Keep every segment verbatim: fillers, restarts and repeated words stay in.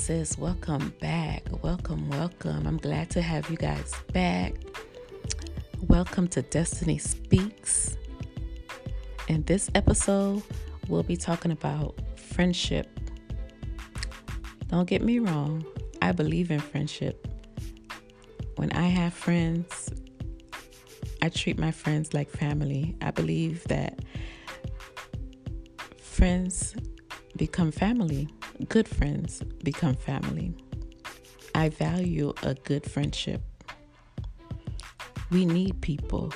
sis. Welcome back. Welcome, welcome. I'm glad to have you guys back. Welcome to Destiny Speaks. In this episode, we'll be talking about friendship. Don't get me wrong. I believe in friendship. When I have friends, I treat my friends like family. I believe that friends become family. Good friends become family. I value a good friendship. We need people.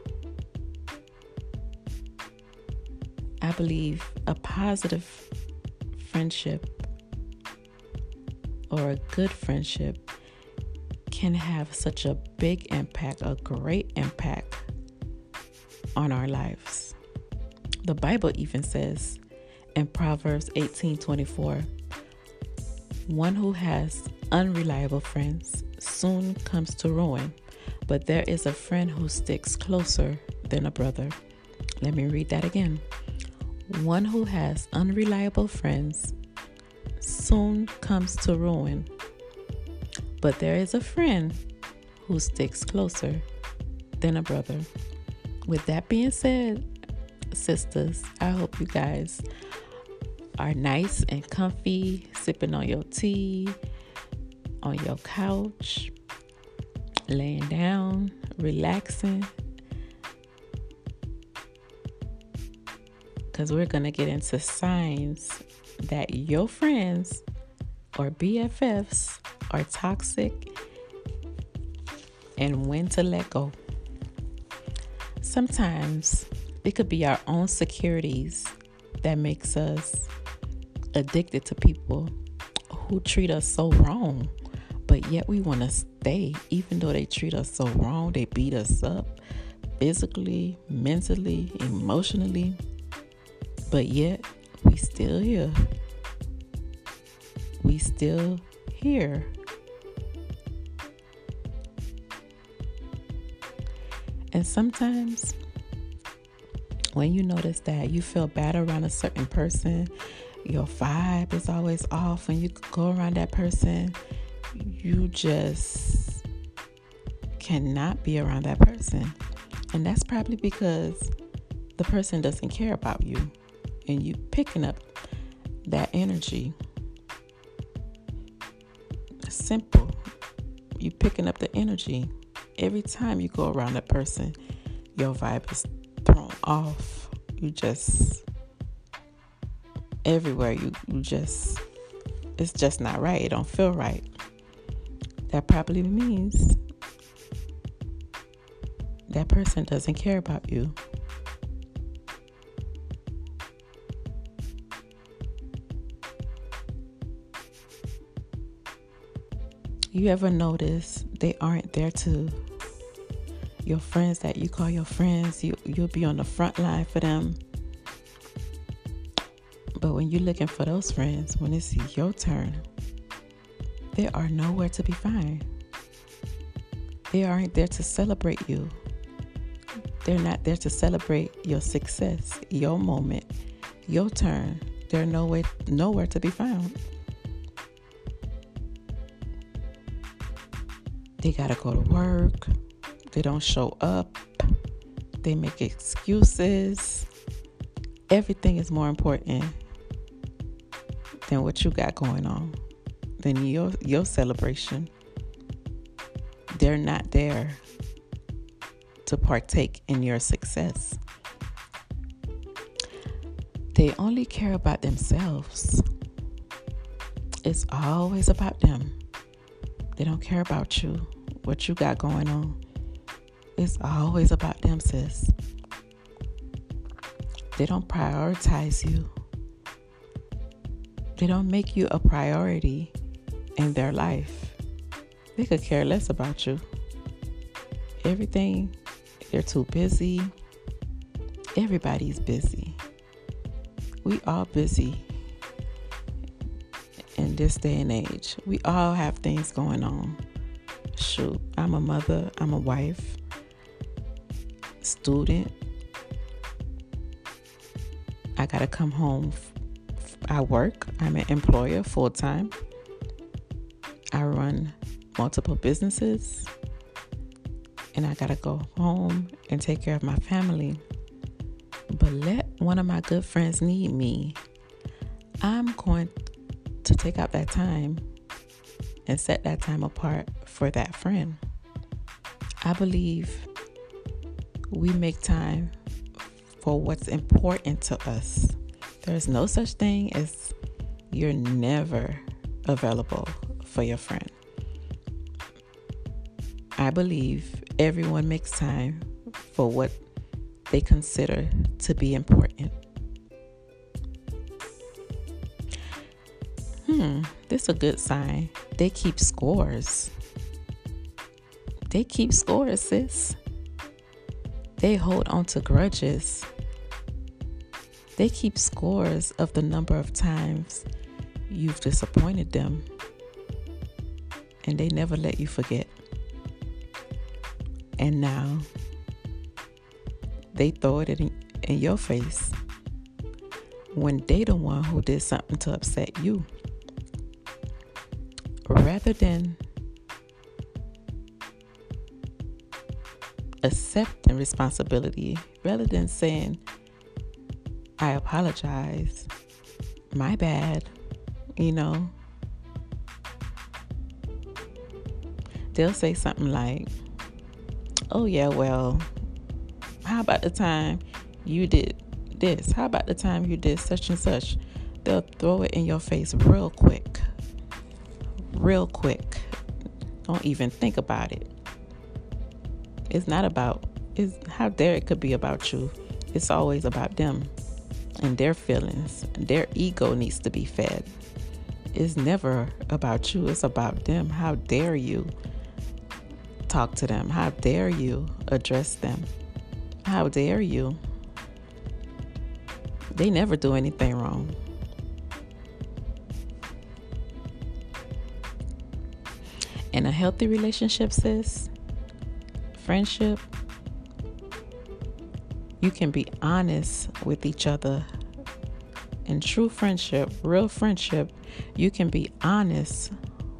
I believe a positive friendship or a good friendship can have such a big impact, a great impact on our lives. The Bible even says in Proverbs eighteen twenty-four, one who has unreliable friends soon comes to ruin, but there is a friend who sticks closer than a brother. Let me read that again. One who has unreliable friends soon comes to ruin, but there is a friend who sticks closer than a brother. With that being said, sisters, I hope you guys are nice and comfy, sipping on your tea, on your couch, laying down, relaxing. Because we're going to get into signs that your friends or B F Fs are toxic and when to let go. Sometimes it could be our own securities that makes us addicted to people who treat us so wrong, but yet we want to stay even though they treat us so wrong. They beat us up physically, mentally, emotionally, but yet we still here. We still here. And sometimes when you notice that you feel bad around a certain person, your vibe is always off, and you go around that person, you just cannot be around that person. And that's probably because the person doesn't care about you, and you picking up that energy. Simple. You picking up the energy. Every time you go around that person, your vibe is thrown off. You just everywhere you, you just it's just not right. It don't feel right. That probably means that person doesn't care about you. You ever notice they aren't there to your friends that you call your friends? You, you'll be on the front line for them. But when you're looking for those friends, when it's your turn, they are nowhere to be found. They aren't there to celebrate you. They're not there to celebrate your success, your moment, your turn. They're nowhere, nowhere to be found. They gotta go to work. They don't show up. They make excuses. Everything is more important than what you got going on, than your your celebration. They're not there to partake in your success. They only care about themselves. It's always about them. They don't care about you, what you got going on. It's always about them, sis. They don't prioritize you. They don't make you a priority in their life. They could care less about you. Everything, they're too busy. Everybody's busy. We all busy in this day and age. We all have things going on. Shoot, I'm a mother, I'm a wife, student. I gotta come home. I work. I'm an employer full time. I run multiple businesses and I gotta go home and take care of my family. But let one of my good friends need me. I'm going to take out that time and set that time apart for that friend. I believe we make time for what's important to us. There's no such thing as you're never available for your friend. I believe everyone makes time for what they consider to be important. Hmm, this is a good sign. They keep scores. They keep scores, sis. They hold on to grudges. They keep scores of the number of times you've disappointed them. And they never let you forget. And now they throw it in, in your face when they the one who did something to upset you. Rather than accepting responsibility, rather than saying, I apologize, my bad, you know, they'll say something like, oh yeah, well, how about the time you did this? How about the time you did such and such? They'll throw it in your face real quick. Real quick. Don't even think about it. It's not about, it's, how dare it could be about you. It's always about them and their feelings. Their ego needs to be fed. It's never about you. It's about them. How dare you talk to them? How dare you address them? How dare you? They never do anything wrong. In a healthy relationship, sis, friendship, you can be honest with each other. In true friendship, real friendship, you can be honest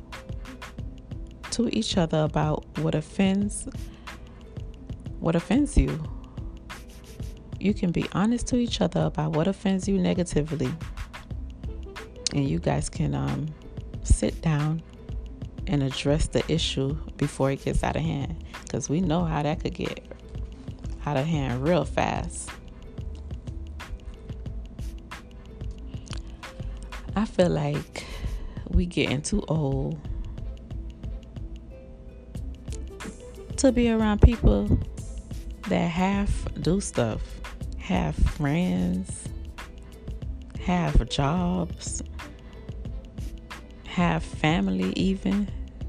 to each other about what offends, what offends you. You can be honest to each other about what offends you negatively. And you guys can um, sit down and address the issue before it gets out of hand. Because we know how that could get out of hand real fast. I feel like we getting too old to be around people that half do stuff, have friends, have jobs, have family even.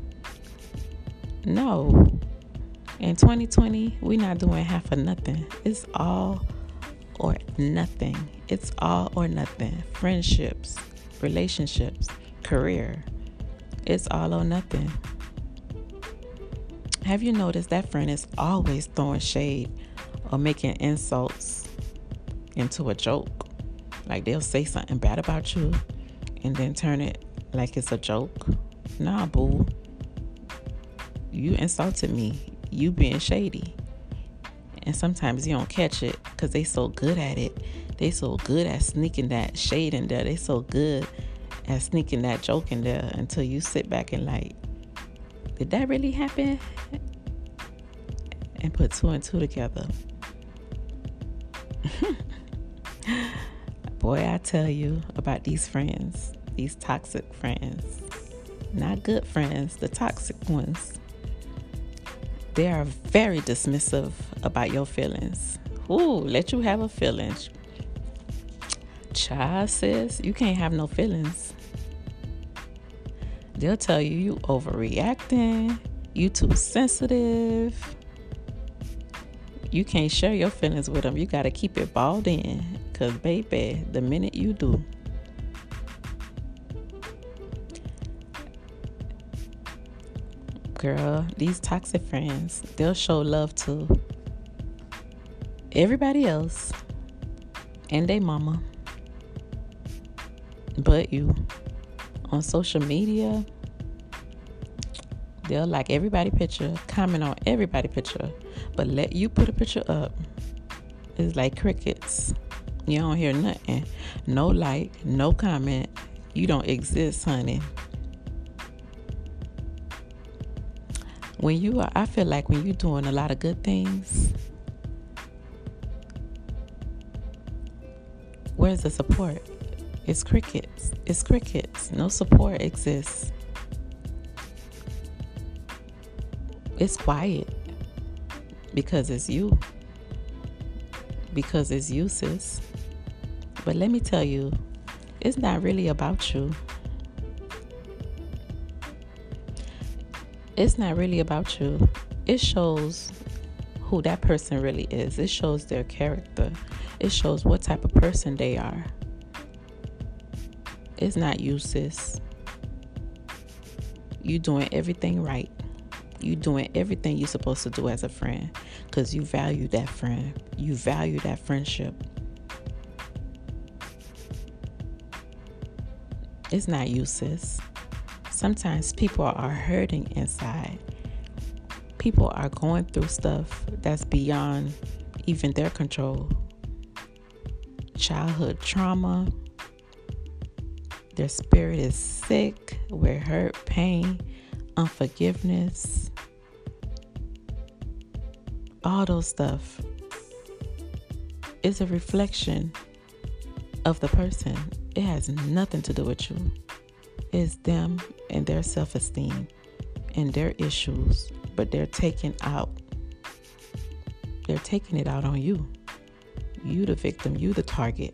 No. In twenty twenty, we're not doing half or nothing. It's all or nothing. It's all or nothing. Friendships, relationships, career. It's all or nothing. Have you noticed that friend is always throwing shade or making insults into a joke? Like they'll say something bad about you and then turn it like it's a joke. Nah, boo. You insulted me. You being shady. And sometimes you don't catch it because they so good at it. They so good at sneaking that shade in there. They so good at sneaking that joke in there until you sit back and like, did that really happen? And put two and two together. Boy, I tell you about these friends, these toxic friends. Not good friends, the toxic ones. They are very dismissive about your feelings. Ooh, let you have a feeling. Child, sis, you can't have no feelings. They'll tell you you overreacting, you too sensitive. You can't share your feelings with them. You got to keep it balled in. Because, baby, the minute you do, girl, these toxic friends, they'll show love to everybody else and they mama, but you. On social media, They'll like everybody picture, comment on everybody picture, but let you put a picture up, it's like crickets. You don't hear nothing. No like, no comment. You don't exist, honey. When you are, I feel like when you're doing a lot of good things, where's the support? It's crickets. It's crickets. No support exists. It's quiet because it's you. Because it's you, sis. But let me tell you, it's not really about you. It's not really about you. It shows who that person really is. It shows their character. It shows what type of person they are. It's not you, sis. You doing everything right. You doing everything you're supposed to do as a friend because you value that friend. You value that friendship. It's not you, sis. Sometimes people are hurting inside. People are going through stuff that's beyond even their control. Childhood trauma. Their spirit is sick with hurt, pain, unforgiveness. All those stuff is a reflection of the person. It has nothing to do with you. It's them and their self-esteem and their issues, but they're taking out. They're taking it out on you. You the victim, you the target.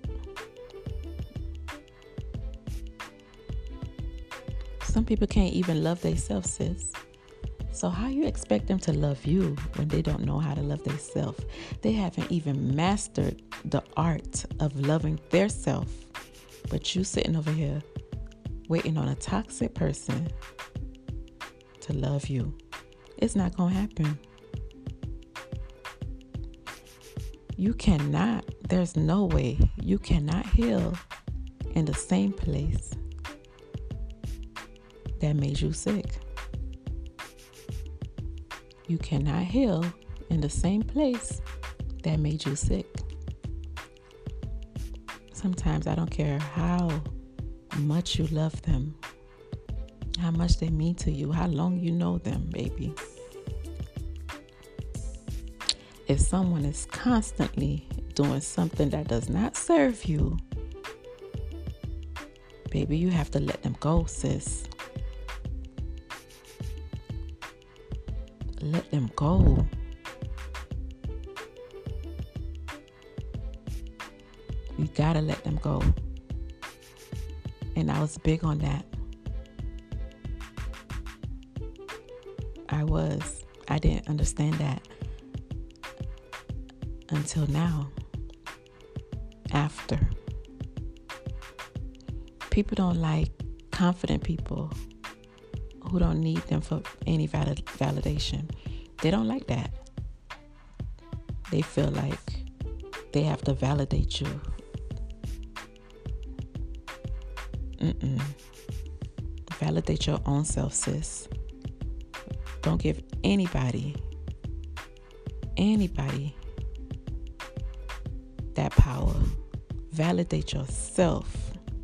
Some people can't even love themselves, sis. So how you expect them to love you when they don't know how to love themselves? They haven't even mastered the art of loving their self. But you sitting over here waiting on a toxic person to love you. It's not going to happen. You cannot, there's no way you cannot heal in the same place that made you sick. You cannot heal in the same place that made you sick. Sometimes I don't care how much you love them, how much they mean to you, how long you know them, baby. If someone is constantly doing something that does not serve you, baby, you have to let them go, sis. Let them go. You gotta let them go. And I was big on that. I was. I didn't understand that until now. After. People don't like confident people who don't need them for any valid validation. They don't like that. They feel like they have to validate you. Mm-mm. Validate your own self, sis. Don't give anybody, anybody that power. Validate yourself.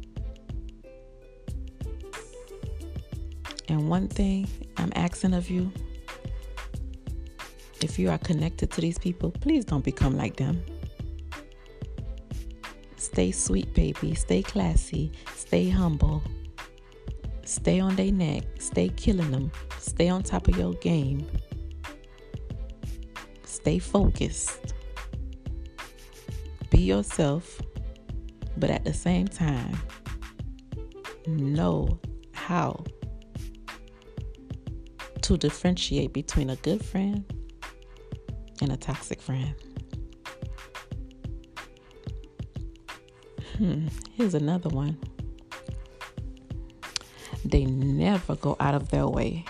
And one thing I'm asking of you, if you are connected to these people, please don't become like them. Stay sweet, baby. Stay classy. Stay humble. Stay on their neck. Stay killing them. Stay on top of your game. Stay focused. Be yourself, but at the same time, know how to differentiate between a good friend and a toxic friend. Hmm, here's another one. They never go out of their way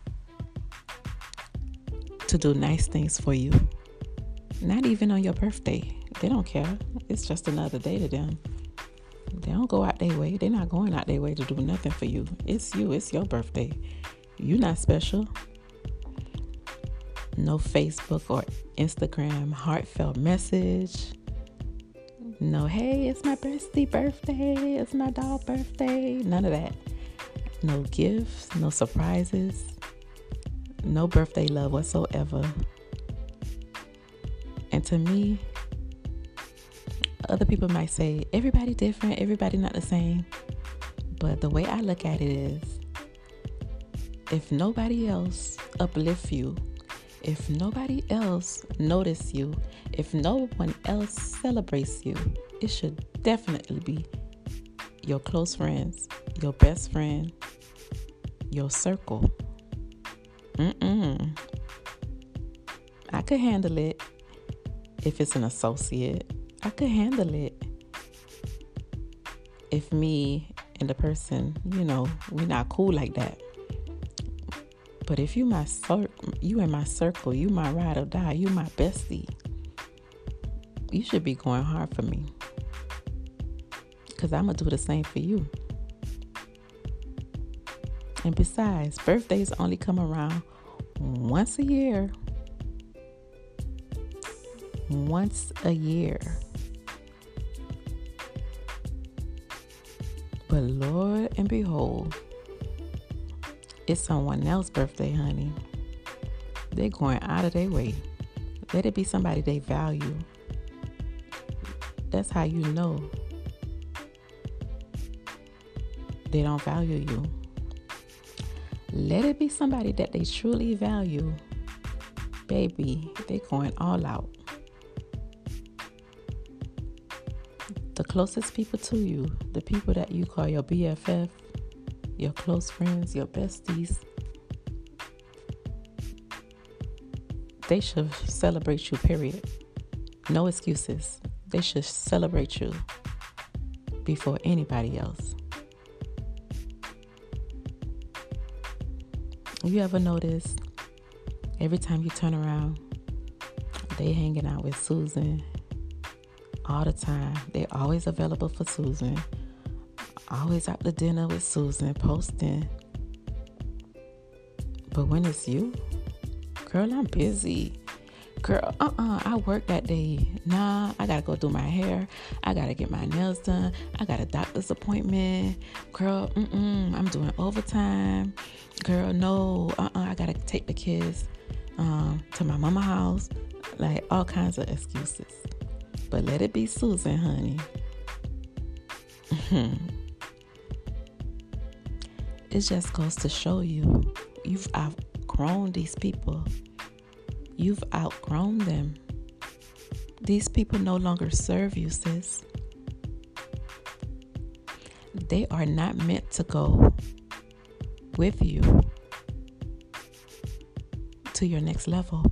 to do nice things for you. Not even on your birthday. They don't care. It's just another day to them. They don't go out their way. They're not going out their way to do nothing for you. It's you. It's your birthday. You're not special. No Facebook or Instagram heartfelt message. No, hey, it's my bestie birthday. It's my dog birthday. None of that. No gifts, no surprises, no birthday love whatsoever. And to me, other people might say, everybody different, everybody not the same. But the way I look at it is, if nobody else uplifts you, if nobody else notices you, if no one else celebrates you, it should definitely be your close friends, your best friend, your circle. Mm-mm. I could handle it if it's an associate. I could handle it if me and the person, you know, we're not cool like that. But if you my cir- you in my circle, you my ride or die, you my bestie, you should be going hard for me. Because I'm going to do the same for you. And besides, birthdays only come around once a year. Once a year. But Lord and behold, it's someone else's birthday, honey. They're going out of their way. Let it be somebody they value. That's how you know they don't value you. Let it be somebody that they truly value. Baby, they're going all out. The closest people to you, the people that you call your B F F, your close friends, your besties, they should celebrate you, period. No excuses. They should celebrate you before anybody else. You ever notice every time you turn around, they hanging out with Susan all the time. They always available for Susan. Always out to dinner with Susan, posting. But when it's you, girl, I'm busy. Girl, uh-uh, I work that day. Nah, I gotta go do my hair. I gotta get my nails done. I got a doctor's appointment. Girl, mm-mm, I'm doing overtime. Girl, no, uh-uh, I gotta take the kids um, to my mama's house. Like, all kinds of excuses. But let it be Susan, honey. It just goes to show you, you've outgrown these people. You've outgrown them. These people no longer serve you, sis. They are not meant to go with you to your next level.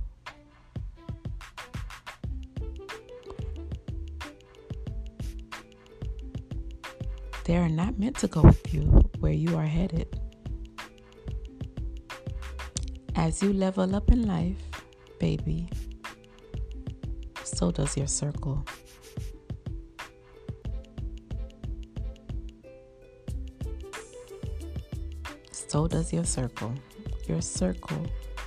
They are not meant to go with you where you are headed. As you level up in life, baby, so does your circle. So does your circle. Your circle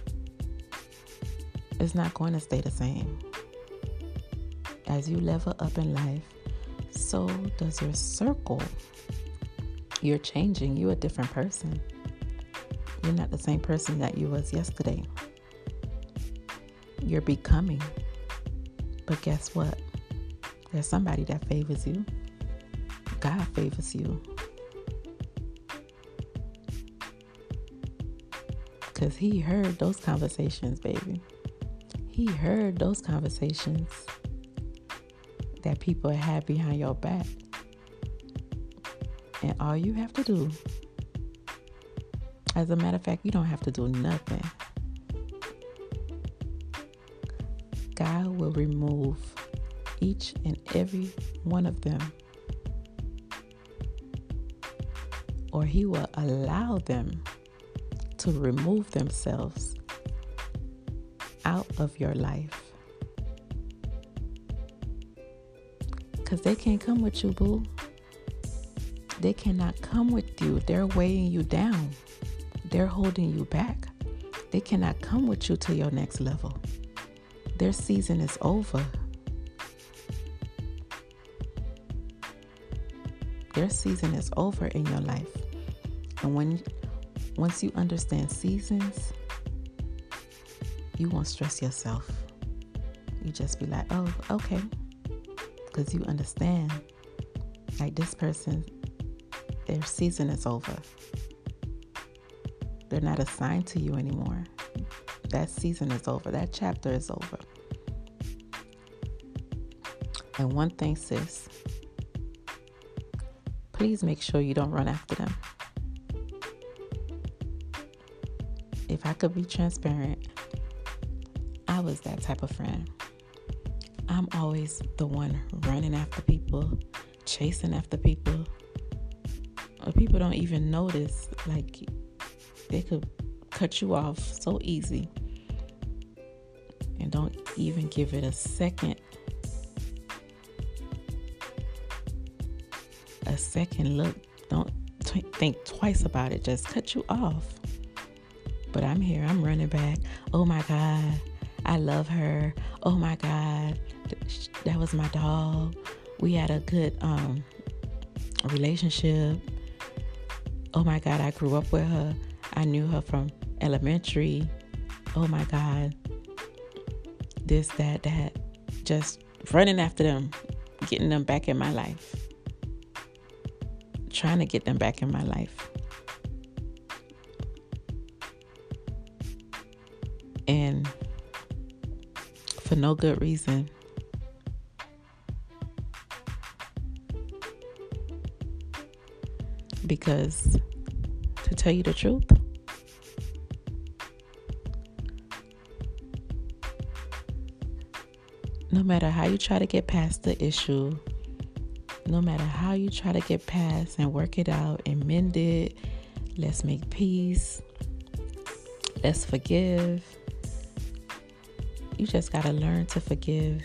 is not going to stay the same. As you level up in life, so does your circle. You're changing. You're a different person. You're not the same person that you was yesterday. You're becoming. But guess what? There's somebody that favors you. God favors you. Because he heard those conversations, baby. He heard those conversations that people had behind your back. And all you have to do, as a matter of fact, you don't have to do nothing. God will remove each and every one of them, or he will allow them to remove themselves out of your life. Because they can't come with you, boo. They cannot come with you. They're weighing you down. They're holding you back. they cannot come with you to your next level. Their season is over. Their season is over in your life. And when once you understand seasons, you won't stress yourself. You just be like, oh, okay. Because you understand, like, this person, their season is over. They're not assigned to you anymore. That season is over. That chapter is over. And one thing, sis, please make sure you don't run after them. If I could be transparent, I was that type of friend. I'm always the one running after people, chasing after people. Or people don't even notice. Like, they could cut you off so easy and don't even give it a second a second look. Don't t- think twice about it. Just cut you off. But I'm here. I'm running back. Oh my God, I love her. Oh my God, that was my dog. We had a good um relationship. Oh my God, I grew up with her. I knew her from elementary. Oh my God, this, that, that. Just running after them, getting them back in my life. Trying to get them back in my life. And for no good reason. Because, to tell you the truth, no matter how you try to get past the issue, no matter how you try to get past and work it out and mend it, let's make peace, let's forgive. You just got to learn to forgive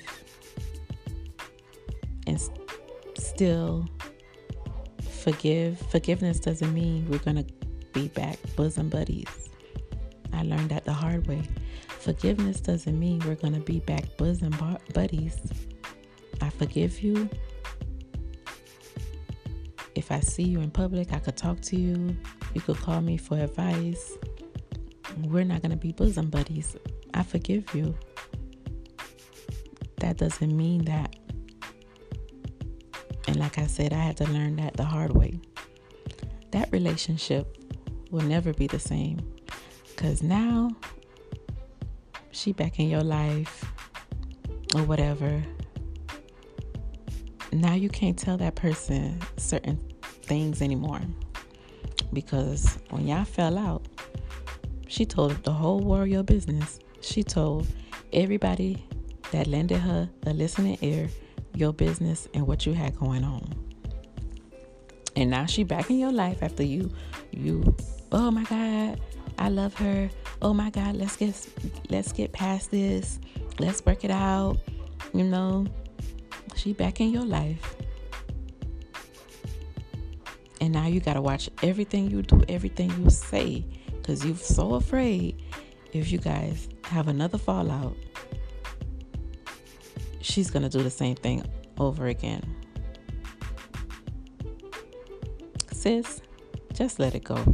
and s- still forgive. Forgiveness doesn't mean we're going to be back bosom buddies. I learned that the hard way. Forgiveness doesn't mean we're going to be back bosom buddies. I forgive you. If I see you in public, I could talk to you. You could call me for advice. We're not going to be bosom buddies. I forgive you. That doesn't mean that. And like I said, I had to learn that the hard way. That relationship will never be the same. Because now, she back in your life or whatever. Now you can't tell that person certain things anymore. Because when y'all fell out, she told the whole world your business. She told everybody that lended her a listening ear your business and what you had going on. And now she back in your life after you, you, oh my God, I love her. Oh my God, let's get, let's get past this. Let's work it out. You know, she back in your life. And now you got to watch everything you do, everything you say, because you're so afraid if you guys have another fallout, she's going to do the same thing over again. Sis, just let it go.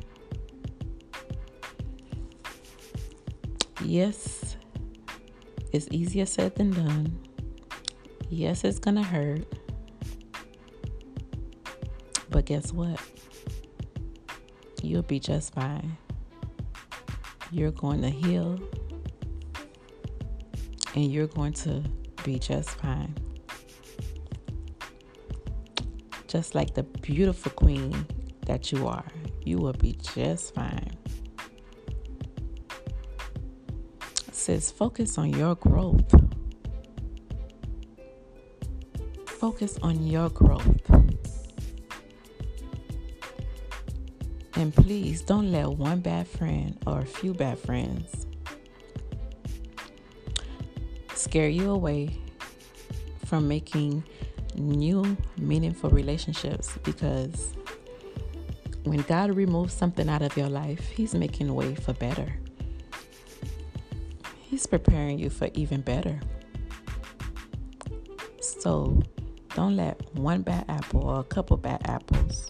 Yes, it's easier said than done. Yes, it's going to hurt. But guess what? You'll be just fine. You're going to heal. And you're going to be just fine. Just like the beautiful queen that you are, you will be just fine. It says focus on your growth. Focus on your growth. And please don't let one bad friend or a few bad friends scare you away from making new, meaningful relationships. Because when God removes something out of your life, He's making a way for better. He's preparing you for even better. So don't let one bad apple or a couple bad apples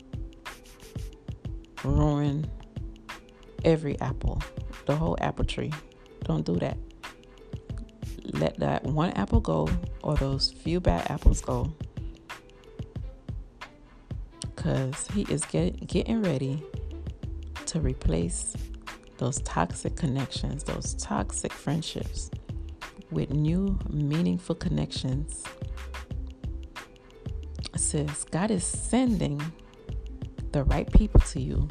ruin every apple, the whole apple tree. Don't do that. Let that one apple go, or those few bad apples go, because he is get, getting ready to replace those toxic connections, those toxic friendships with new meaningful connections. Sis, God is sending the right people to you.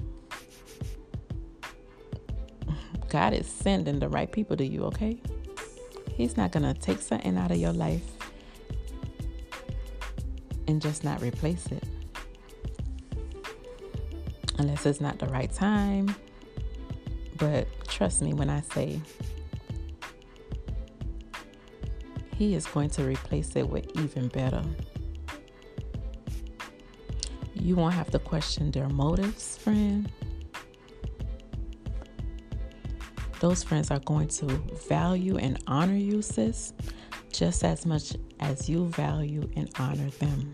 God is sending the right people to you, okay? He's not going to take something out of your life and just not replace it. Unless it's not the right time. But trust me when I say He is going to replace it with even better. You won't have to question their motives, friend. Those friends are going to value and honor you, sis, just as much as you value and honor them.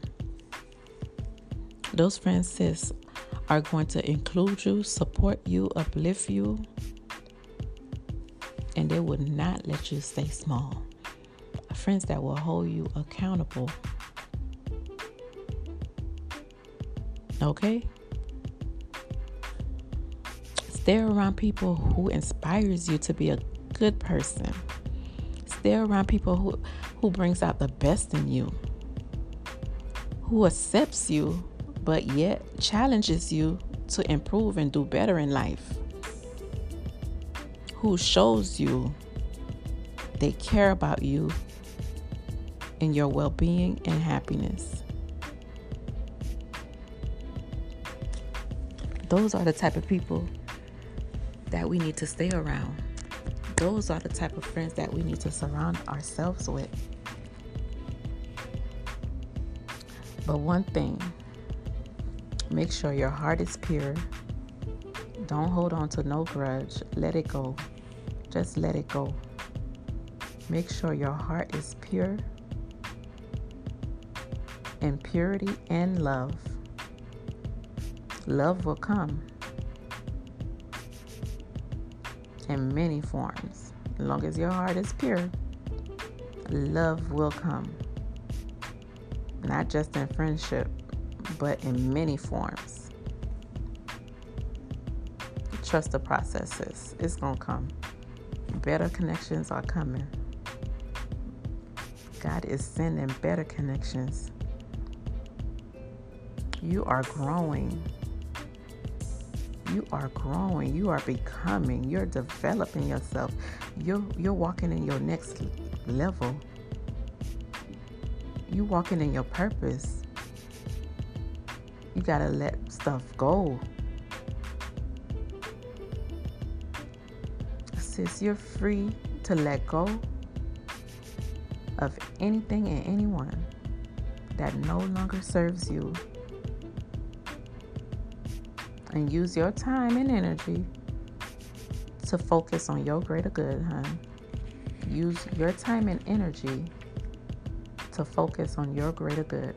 Those friends, sis, are going to include you, support you, uplift you, and they will not let you stay small. Friends that will hold you accountable. Okay? Stay around people who inspires you to be a good person. Stay around people who, who brings out the best in you. Who accepts you, but yet challenges you to improve and do better in life. Who shows you they care about you and your well-being and happiness. Those are the type of people that we need to stay around. Those are the type of friends that we need to surround ourselves with. But one thing, make sure your heart is pure. Don't hold on to no grudge. Let it go. Just let it go. Make sure your heart is pure, in purity and love. Love will come in many forms. As long as your heart is pure, love will come. Not just in friendship, but in many forms. Trust the processes. It's going to come. Better connections are coming. God is sending better connections. You are growing. You are growing. You are becoming. You're developing yourself. You're, you're walking in your next level. You're walking in your purpose. You got to let stuff go. Sis, you're free to let go of anything and anyone that no longer serves you. And use your time and energy to focus on your greater good, hon. Use your time and energy to focus on your greater good.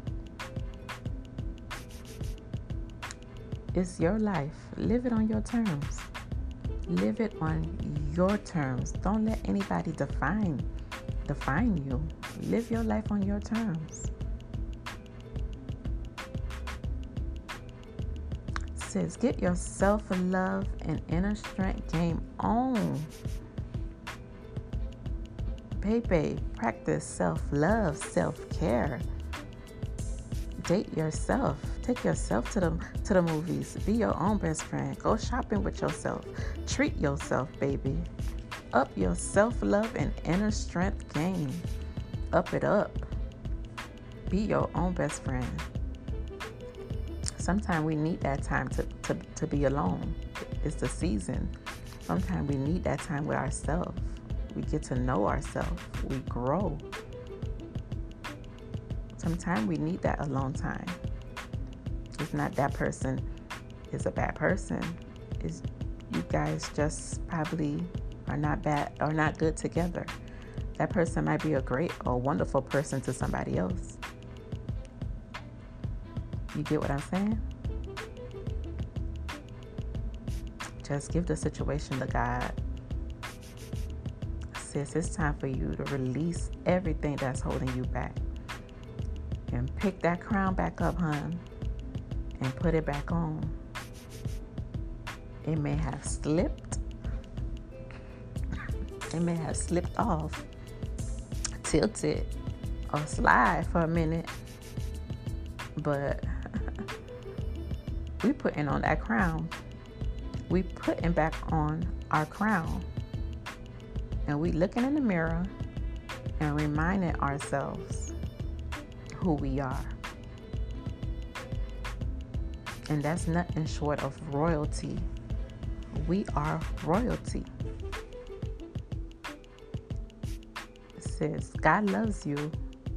It's your life. Live it on your terms. Live it on your terms. Don't let anybody define define you. Live your life on your terms. Says, get your self-love and inner strength game on. Baby, practice self-love, self-care. Date yourself. Take yourself to the to the movies. Be your own best friend. Go shopping with yourself. Treat yourself, baby. Up your self-love and inner strength game. Up it up. Be your own best friend. Sometimes we need that time to, to, to be alone. It's the season. Sometimes we need that time with ourselves. We get to know ourselves. We grow. Sometimes we need that alone time. It's not that person is a bad person. It's you guys just probably are not bad or not good together. That person might be a great or wonderful person to somebody else. You get what I'm saying? Just give the situation to God. Sis, it's time for you to release everything that's holding you back. And pick that crown back up, hon. And put it back on. It may have slipped. It may have slipped off, tilted, or slide for a minute. But we putting on that crown. We putting back on our crown. And we looking in the mirror and reminding ourselves who we are. And that's nothing short of royalty. We are royalty. It says God loves you.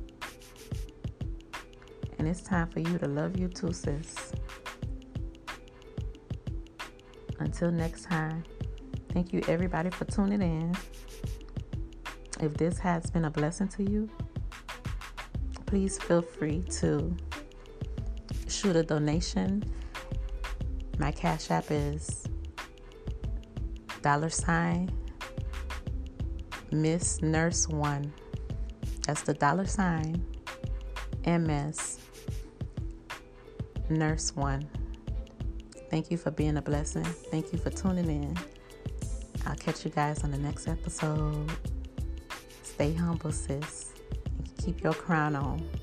And it's time for you to love you too, sis. Until next time, thank you everybody for tuning in. If this has been a blessing to you, please feel free to shoot a donation. My Cash App is dollar sign Miss Nurse One. That's the dollar sign M S Nurse One. Thank you for being a blessing. Thank you for tuning in. I'll catch you guys on the next episode. Stay humble, sis. And keep your crown on.